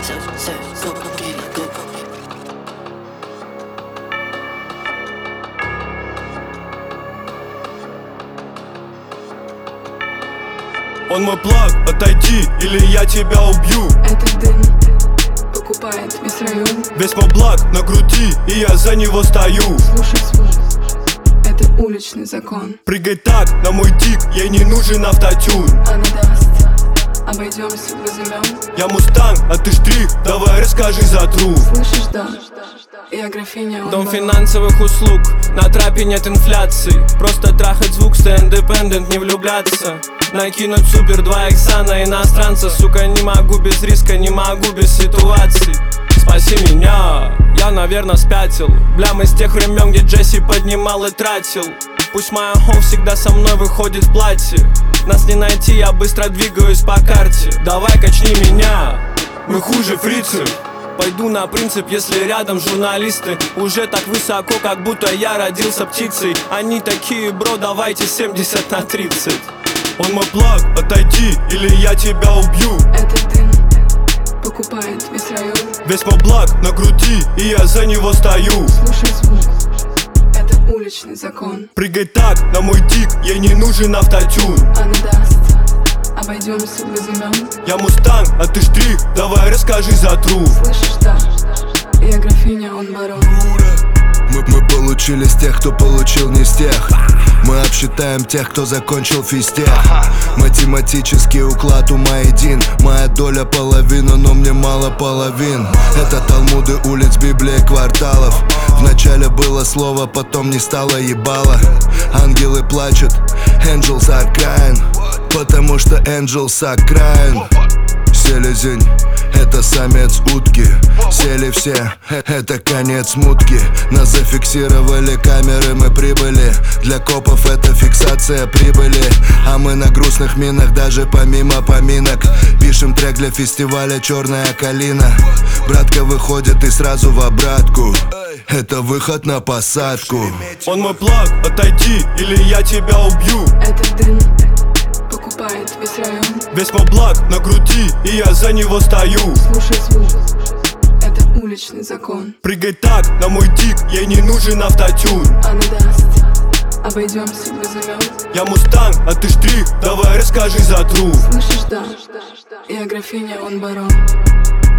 Он мой плаг, отойди, или я тебя убью. Этот дым покупает весь район. Весь мой благ на груди, и я за него стою. Слушай, это уличный закон. Прыгай так, на мой дик, ей не нужен автотюн. Она даст, обойдемся без имен. Я мустанг, а ты штрих, давай расскажи за труп. Слышишь, да, я графиня, он Дом барон. финансовых услуг, на трапе нет инфляции. Просто трахать звук, stay independent, не влюбляться. Накинуть супер 2 икса на иностранца. Сука, не могу без риска, не могу без ситуаций. Спаси меня, я, наверное, спятил. Бля, мы с тех времен, где Джесси поднимал и тратил. Пусть моя хоу всегда со мной выходит в платье. Нас не найти, я быстро двигаюсь по карте. Давай качни меня, мы хуже фрицы. Пойду на принцип, если рядом журналисты. Уже так высоко, как будто я родился птицей. Они такие, бро, давайте 70/30. Он мой плаг, отойди, или я тебя убью. Этот дым покупает весь район. Весь мой благ на груди, и я за него стою. Слушай звук, это уличный закон. Прыгай так, на мой дик, ей не нужен автотюн. Она даст, обойдемся без имен. Я мустанг, а ты штрих, давай расскажи за труп. Слышишь, да, я графиня, он барон. Мы получили с тех, кто получил не с тех. Мы обсчитаем тех, кто закончил физтех. Математический уклад ума един. Моя доля половина, но мне мало половин. Это талмуды улиц, Библия кварталов. Вначале было слово, потом не стало ебало. Ангелы плачут, angels are crying, потому что angels are crying. Селезень, это самец утки. Сели все, это конец мутки. Нас зафиксировали камеры, мы прибыли. Для копов это фиксация прибыли. А мы на грустных минах, даже помимо поминок. Пишем трек для фестиваля «Черная калина». Братка выходит и сразу в обратку. Это выход на посадку. Он мой плаг, отойди, или я тебя убью. Этот дым покупает весь район. Весь мой благ на груди, и я за него стою. Слушай звук, это уличный закон. Прыгай так, на мой дик, ей не нужен автотюн. Она даст, обойдемся без имен. Я мустанг, а ты штрих, давай расскажи за труп. Слышишь, да, я графиня, он барон.